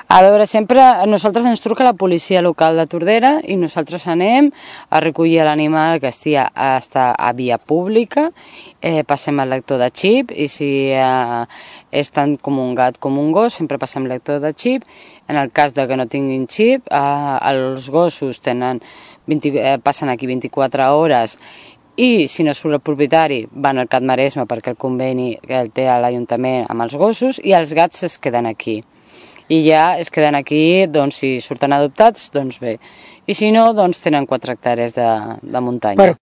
A veure, sempre a nosaltres ens truca la policia local de Tordera i nosaltres anem a recollir l'animal que està a via pública, passem el lector de xip i si és tant com un gat com un gos, sempre passem el lector de xip. En el cas de que no tinguin xip, els gossos passen aquí 24 hores i si no surt el propietari van al CAT Maresme perquè el conveni que el té a l'Ajuntament amb els gossos i els gats es queden aquí. I ja es queden aquí, doncs si surten adoptats, doncs bé. I si no, doncs tenen 4 hectàrees de muntanya.